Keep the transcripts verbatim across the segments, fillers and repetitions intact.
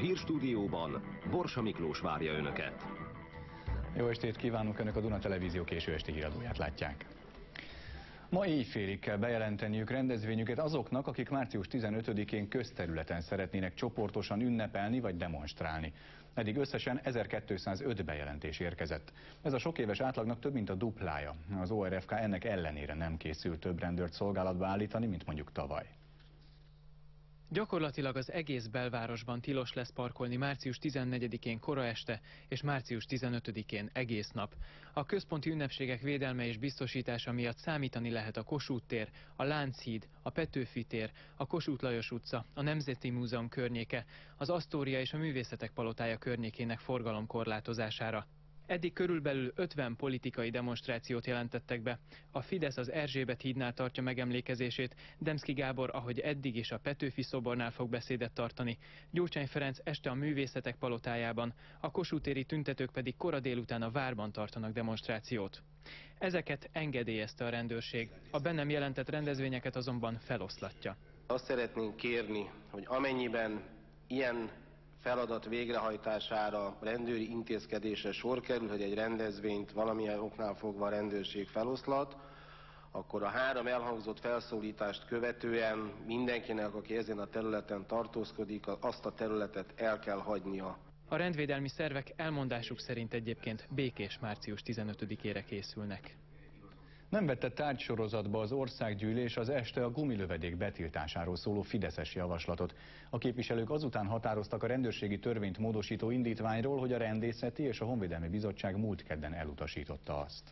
hírstúdióban Borsa Miklós várja Önöket. Jó estét kívánunk, Önök a Duna Televízió késő esti híradóját látják. Ma éjfélig kell bejelenteniük rendezvényüket azoknak, akik március tizenötödikén közterületen szeretnének csoportosan ünnepelni vagy demonstrálni. Eddig összesen ezerkétszázöt bejelentés érkezett. Ez a sok éves átlagnak több mint a duplája. Az o er ef ká ennek ellenére nem készül több rendőrt szolgálatba állítani, mint mondjuk tavaly. Gyakorlatilag az egész belvárosban tilos lesz parkolni március tizennegyedikén kora este és március tizenötödikén egész nap. A központi ünnepségek védelme és biztosítása miatt számítani lehet a Kossuth tér, a Lánchíd, a Petőfi tér, a Kossuth Lajos utca, a Nemzeti Múzeum környéke, az Asztória és a Művészetek Palotája környékének forgalomkorlátozására. Eddig körülbelül ötven politikai demonstrációt jelentettek be. A Fidesz az Erzsébet hídnál tartja megemlékezését, Demszky Gábor, ahogy eddig is, a Petőfi szobornál fog beszédet tartani, Gyurcsány Ferenc este a Művészetek Palotájában, a Kossuth téri tüntetők pedig kora délután a Várban tartanak demonstrációt. Ezeket engedélyezte a rendőrség, a bennem jelentett rendezvényeket azonban feloszlatja. Azt szeretnénk kérni, hogy amennyiben ilyen feladat végrehajtására, rendőri intézkedésre sor kerül, hogy egy rendezvényt valamilyen oknál fogva a rendőrség feloszlat, akkor a három elhangzott felszólítást követően mindenkinek, aki ezen a területen tartózkodik, azt a területet el kell hagynia. A rendvédelmi szervek elmondásuk szerint egyébként békés március tizenötödikére készülnek. Nem vette tárgysorozatba az országgyűlés az este a gumilövedék betiltásáról szóló fideszes javaslatot. A képviselők azután határoztak a rendőrségi törvényt módosító indítványról, hogy a Rendészeti és a Honvédelmi Bizottság múlt kedden elutasította azt.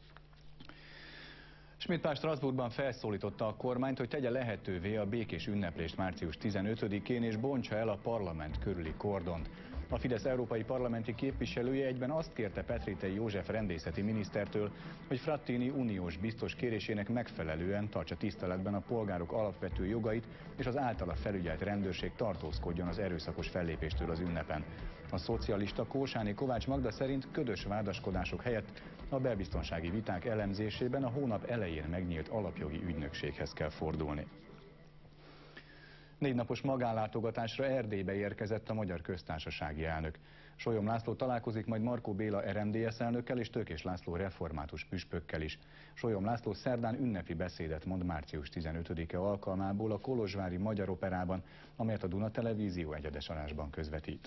Schmidt Pál Strasbourgban felszólította a kormányt, hogy tegye lehetővé a békés ünneplést március tizenötödikén és bontsa el a parlament körüli kordont. A Fidesz európai parlamenti képviselője egyben azt kérte Petritei József rendészeti minisztertől, hogy Frattini uniós biztos kérésének megfelelően tartsa tiszteletben a polgárok alapvető jogait, és az általa felügyelt rendőrség tartózkodjon az erőszakos fellépéstől az ünnepen. A szocialista Kósáni Kovács Magda szerint ködös vádaskodások helyett a belbiztonsági viták elemzésében a hónap elején megnyílt alapjogi ügynökséghez kell fordulni. Négy napos magánlátogatásra Erdélybe érkezett a Magyar Köztársasági elnök. Solyom László találkozik majd Markó Béla er em dé es elnökkel és Tőkés László református püspökkel is. Solyom László szerdán ünnepi beszédet mond március tizenötödike alkalmából a kolozsvári Magyar Operában, amelyet a Duna Televízió egyedes adásban közvetít.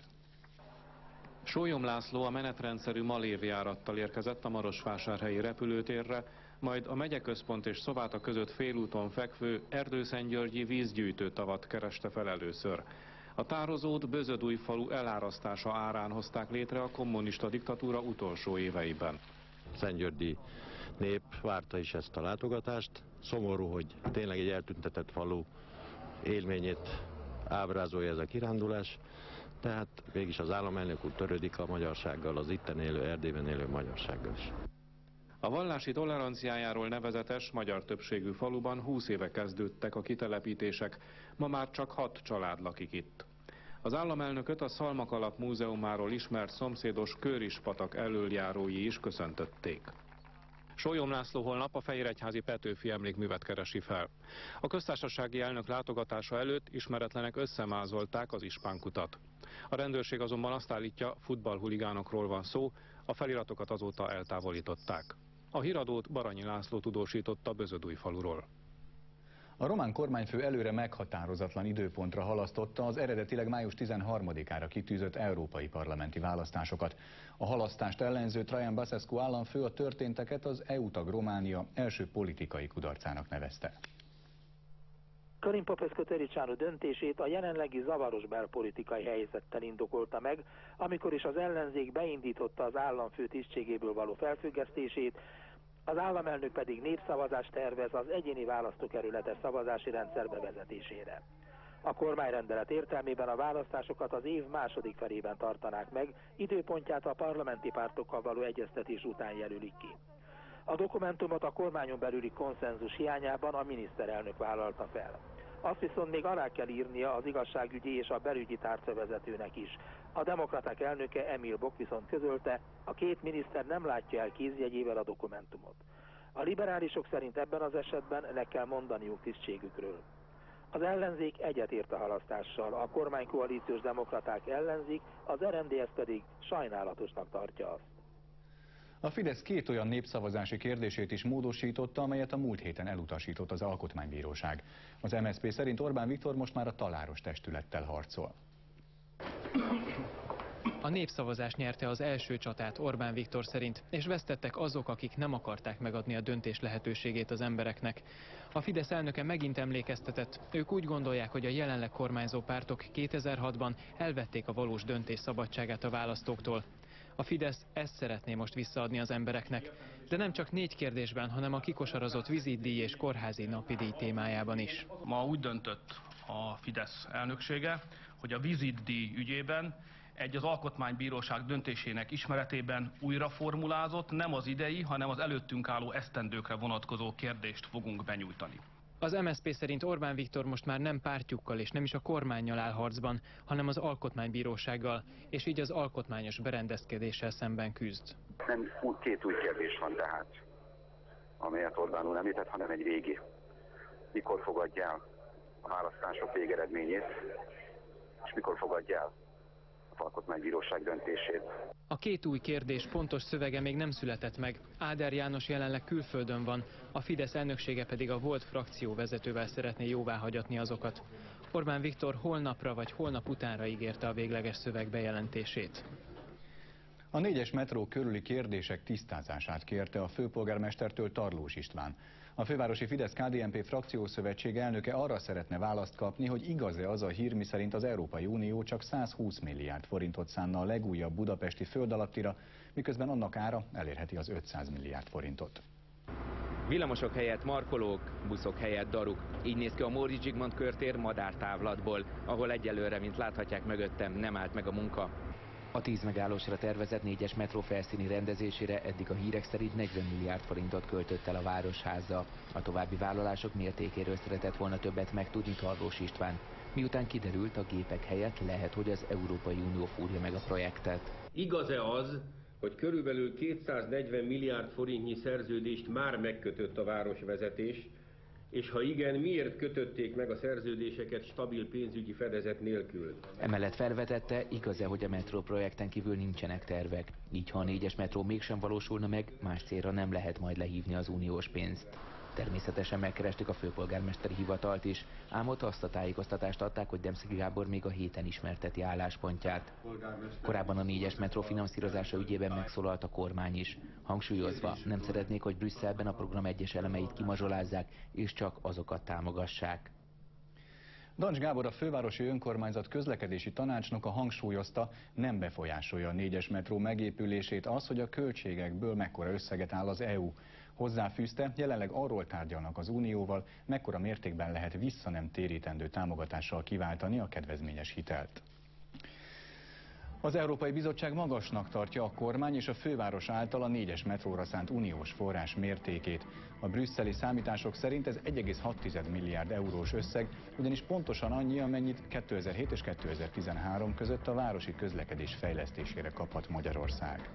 Solyom László a menetrendszerű Malév járattal érkezett a marosvásárhelyi repülőtérre, majd a megyeközpont és Szováta között félúton fekvő Erdőszentgyörgyi vízgyűjtőtavat kereste fel először. A tározót Bözödújfalu elárasztása árán hozták létre a kommunista diktatúra utolsó éveiben. Szentgyörgyi nép várta is ezt a látogatást. Szomorú, hogy tényleg egy eltüntetett falu élményét ábrázolja ez a kirándulás. Tehát mégis az államelnök úr törődik a magyarsággal, az itten élő, Erdélyben élő magyarsággal is. A vallási toleranciájáról nevezetes, magyar többségű faluban húsz éve kezdődtek a kitelepítések, ma már csak hat család lakik itt. Az államelnököt a Szalmakalap múzeumáról ismert szomszédos Kőrispatak elöljárói is köszöntötték. Solyom László holnap a Fehéregyházi Petőfi emlékművet keresi fel. A köztársasági elnök látogatása előtt ismeretlenek összemázolták az ispánkutat. A rendőrség azonban azt állítja, futballhuligánokról van szó, a feliratokat azóta eltávolították. A híradót Baranyi László tudósította Bözödújfaluról. A román kormányfő előre meghatározatlan időpontra halasztotta az eredetileg május tizenharmadikára kitűzött európai parlamenti választásokat. A halasztást ellenző Traian Basescu államfő a történteket az é u-tag Románia első politikai kudarcának nevezte. Karin Popescu-Tăriceanu döntését a jelenlegi zavaros belpolitikai helyzettel indokolta meg, amikor is az ellenzék beindította az államfő tisztségéből való felfüggesztését, az államelnök pedig népszavazást tervez az egyéni választókerületes szavazási rendszer bevezetésére. A kormányrendelet értelmében a választásokat az év második felében tartanák meg, időpontját a parlamenti pártokkal való egyeztetés után jelölik ki. A dokumentumot a kormányon belüli konszenzus hiányában a miniszterelnök vállalta fel. Azt viszont még alá kell írnia az igazságügyi és a belügyi tárcavezetőnek is. A demokraták elnöke Emil Boc viszont közölte, a két miniszter nem látja el kézjegyével a dokumentumot. A liberálisok szerint ebben az esetben le kell mondaniuk tisztségükről. Az ellenzék egyetért a halasztással, a kormánykoalíciós demokraták ellenzik, az er en dé es pedig sajnálatosnak tartja azt. A Fidesz két olyan népszavazási kérdését is módosította, amelyet a múlt héten elutasított az Alkotmánybíróság. Az em es zé pé szerint Orbán Viktor most már a taláros testülettel harcol. A népszavazás nyerte az első csatát Orbán Viktor szerint, és vesztettek azok, akik nem akarták megadni a döntés lehetőségét az embereknek. A Fidesz elnöke megint emlékeztetett, ők úgy gondolják, hogy a jelenleg kormányzó pártok kétezer-hatban elvették a valós döntés szabadságát a választóktól. A Fidesz ezt szeretné most visszaadni az embereknek, de nem csak négy kérdésben, hanem a kikosarazott vizitdíj és kórházi napidíj témájában is. Ma úgy döntött a Fidesz elnöksége, hogy a vizitdíj ügyében egy az Alkotmánybíróság döntésének ismeretében újra formulázott, nem az idei, hanem az előttünk álló esztendőkre vonatkozó kérdést fogunk benyújtani. Az em es zé pé szerint Orbán Viktor most már nem pártjukkal és nem is a kormánnyal áll harcban, hanem az Alkotmánybírósággal, és így az alkotmányos berendezkedéssel szemben küzd. Nem úgy két új kérdés van tehát, amelyet Orbán úr említett, hanem egy régi. Mikor fogadja el a választások végeredményét, és mikor fogadja el az Alkotmánybíróság döntését. A két új kérdés pontos szövege még nem született meg. Áder János jelenleg külföldön van, a Fidesz elnöksége pedig a volt frakcióvezetővel szeretné jóváhagyatni azokat. Orbán Viktor holnapra vagy holnap utánra ígérte a végleges szöveg bejelentését. A négyes metró körüli kérdések tisztázását kérte a főpolgármestertől Tarlós István. A fővárosi Fidesz-ká dé en pé frakciószövetség elnöke arra szeretne választ kapni, hogy igaz-e az a hír, miszerint az Európai Unió csak százhúsz milliárd forintot szánna a legújabb budapesti földalattira, miközben annak ára elérheti az ötszáz milliárd forintot. Villamosok helyett markolók, buszok helyett daruk. Így néz ki a Móricz Zsigmond körtér madártávlatból, ahol egyelőre, mint láthatják mögöttem, nem állt meg a munka. A tíz megállósra tervezett négyes metró felszíni rendezésére eddig a hírek szerint negyven milliárd forintot költött el a Városháza. A további vállalások mértékéről szeretett volna többet megtudni Tarlós István. Miután kiderült, a gépek helyett lehet, hogy az Európai Unió fúrja meg a projektet. Igaz-e az, hogy körülbelül kétszáznegyven milliárd forintnyi szerződést már megkötött a városvezetés, és ha igen, miért kötötték meg a szerződéseket stabil pénzügyi fedezet nélkül? Emellett felvetette, igaz-e, hogy a metró projekten kívül nincsenek tervek. Így, ha a négyes metró mégsem valósulna meg, más célra nem lehet majd lehívni az uniós pénzt. Természetesen megkerestük a főpolgármesteri hivatalt is, ám ott azt a tájékoztatást adták, hogy Demszky Gábor még a héten ismerteti álláspontját. Korábban a négyes metró finanszírozása ügyében megszólalt a kormány is, hangsúlyozva, nem szeretnék, hogy Brüsszelben a program egyes elemeit kimazsolázzák, és csak azokat támogassák. Dancs Gábor, a fővárosi önkormányzat közlekedési tanácsnoka hangsúlyozta, nem befolyásolja a négyes metró megépülését az, hogy a költségekből mekkora összeget áll az é u. Hozzáfűzte, jelenleg arról tárgyalnak az Unióval, mekkora mértékben lehet vissza nem térítendő támogatással kiváltani a kedvezményes hitelt. Az Európai Bizottság magasnak tartja a kormány és a főváros által a négyes metróra szánt uniós forrás mértékét. A brüsszeli számítások szerint ez egy egész hat milliárd eurós összeg, ugyanis pontosan annyi, amennyit kétezer-hét és kétezer-tizenhárom között a városi közlekedés fejlesztésére kaphat Magyarország.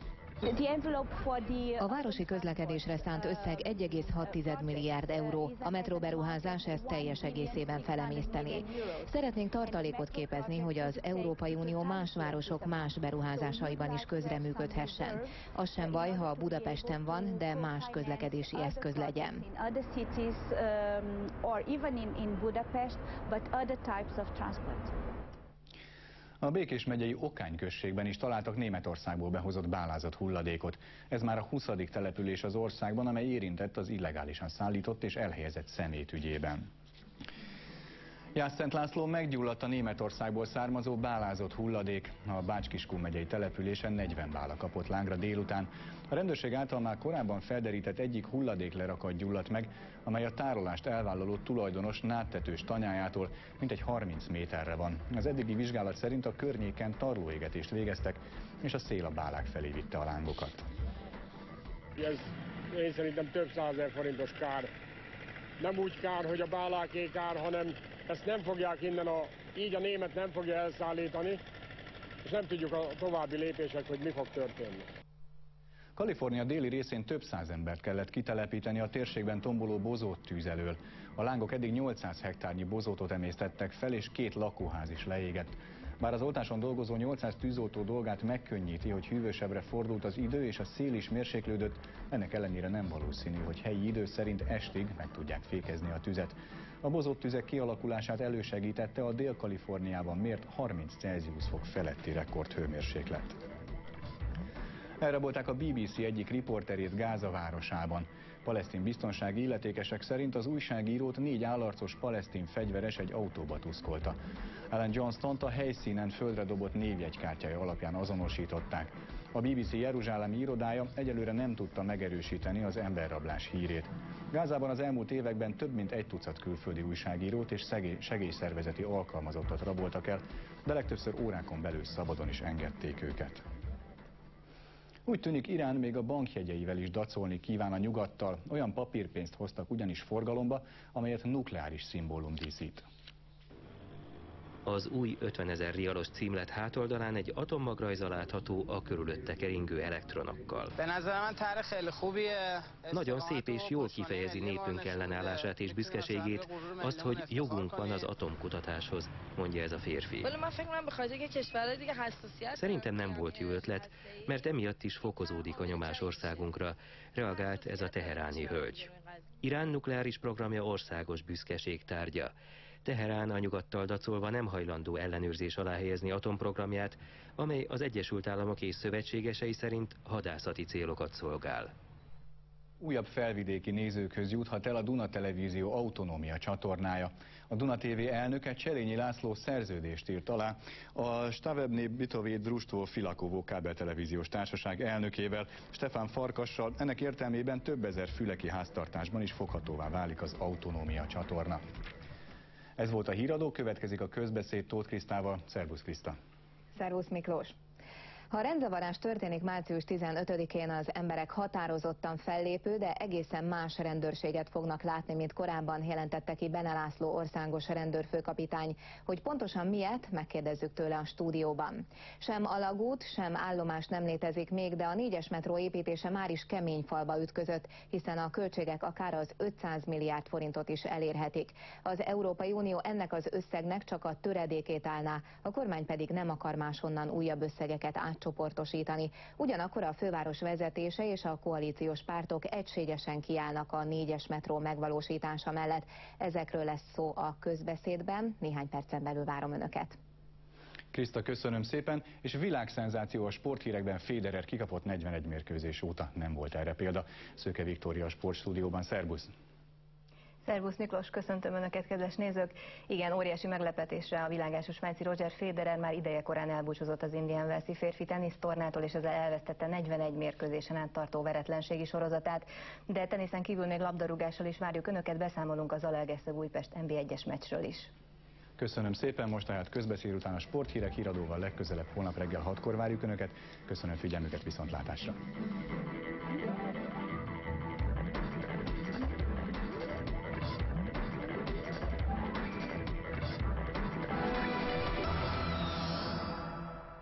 A városi közlekedésre szánt összeg egy egész hat milliárd euró. A metróberuházás ezt teljes egészében felemésztené. Szeretnénk tartalékot képezni, hogy az Európai Unió más városok más beruházásaiban is közreműködhessen. Az sem baj, ha Budapesten van, de más közlekedési eszköz legyen. A Békés megyei Okány községben is találtak Németországból behozott bálázott hulladékot. Ez már a huszadik település az országban, amely érintett az illegálisan szállított és elhelyezett szemét ügyében. Jász-Szent Lászlón meggyulladt a Németországból származó bálázott hulladék. A Bács-Kiskun megyei településen negyven bála kapott lángra délután. A rendőrség által már korábban felderített egyik hulladéklerakat gyulladt meg, amely a tárolást elvállaló tulajdonos nádtetős tanyájától mintegy harminc méterre van. Az eddigi vizsgálat szerint a környéken tarlóégetést végeztek, és a szél a bálák felé vitte a lángokat. Ez én szerintem több százezer forintos kár. Nem úgy kár, hogy a báláké kár, hanem ezt nem fogják innen, a, így a német nem fogja elszállítani, és nem tudjuk a további lépések, hogy mi fog történni. Kalifornia déli részén több száz embert kellett kitelepíteni a térségben tomboló bozót tűz elől. A lángok eddig nyolcszáz hektárnyi bozótot emésztettek fel, és két lakóház is leégett. Bár az oltáson dolgozó nyolcszáz tűzoltó dolgát megkönnyíti, hogy hűvösebbre fordult az idő és a szél is mérséklődött, ennek ellenére nem valószínű, hogy helyi idő szerint estig meg tudják fékezni a tüzet. A bozott tüzek kialakulását elősegítette a Dél-Kaliforniában mért harminc Celsius fok feletti rekordhőmérséklet. Elrabolták a bé bé cé egyik riporterét Gáza városában. Palesztin biztonsági illetékesek szerint az újságírót négy állarcos palesztin fegyveres egy autóba tuszkolta. Alan Johnstont a helyszínen földre dobott névjegykártyája alapján azonosították. A bé bé cé jeruzsálemi irodája egyelőre nem tudta megerősíteni az emberrablás hírét. Gázában az elmúlt években több mint egy tucat külföldi újságírót és segélyszervezeti alkalmazottat raboltak el, de legtöbbször órákon belül szabadon is engedték őket. Úgy tűnik, Irán még a bankjegyeivel is dacolni kíván a nyugattal, olyan papírpénzt hoztak ugyanis forgalomba, amelyet nukleáris szimbólum díszít. Az új ötvenezer rialos címlet hátoldalán egy atommagrajza látható a körülötte keringő elektronokkal. Nagyon szép és jól kifejezi népünk ellenállását és büszkeségét, azt, hogy jogunk van az atomkutatáshoz, mondja ez a férfi. Szerintem nem volt jó ötlet, mert emiatt is fokozódik a nyomás országunkra, reagált ez a teheráni hölgy. Irán nukleáris programja országos büszkeség tárgya. Teherán a nyugattal dacolva nem hajlandó ellenőrzés alá helyezni atomprogramját, amely az Egyesült Államok és szövetségesei szerint hadászati célokat szolgál. Újabb felvidéki nézőkhöz juthat el a Duna Televízió autonómia csatornája. A Duna té vé elnöke Cserényi László szerződést írt alá a Stavebné Bytové Družstvo Filakovo kábeltelevíziós társaság elnökével, Stefán Farkassal. Ennek értelmében több ezer füleki háztartásban is foghatóvá válik az autonómia csatorna. Ez volt a híradó, következik a közbeszéd Tóth Krisztával. Szervusz Kriszta! Szervusz Miklós! Ha rendzavarás történik március tizenötödikén, az emberek határozottan fellépő, de egészen más rendőrséget fognak látni, mint korábban, jelentette ki Bene László országos rendőrfőkapitány. Hogy pontosan miért, megkérdezzük tőle a stúdióban. Sem alagút, sem állomás nem létezik még, de a négyes metró építése már is kemény falba ütközött, hiszen a költségek akár az ötszáz milliárd forintot is elérhetik. Az Európai Unió ennek az összegnek csak a töredékét állná, a kormány pedig nem akar máshonnan újabb összegeket át csoportosítani. Ugyanakkor a főváros vezetése és a koalíciós pártok egységesen kiállnak a négyes metró megvalósítása mellett. Ezekről lesz szó a közbeszédben, néhány percen belül várom Önöket. Kriszta, köszönöm szépen, és világszenzáció a sporthírekben. Federer kikapott negyvenegy mérkőzés óta, nem volt erre példa. Szőke Viktória a sportstúdióban, szervusz! Szervusz Miklós, köszöntöm Önöket, kedves nézők! Igen, óriási meglepetésre a világelső svájci Roger Federer már ideje korán elbúcsúzott az Indian Wells-i férfi tenisztornától, és ezzel elvesztette negyvenegy mérkőzésen át tartó veretlenségi sorozatát. De teniszen kívül még labdarúgással is várjuk Önöket, beszámolunk az Zalaegerszeg Újpest en bé egyes meccsről is. Köszönöm szépen, most tehát közbeszéd után a sporthírek híradóval legközelebb holnap reggel hatkor várjuk Önöket. Köszönöm figyelmüket, viszontlátásra!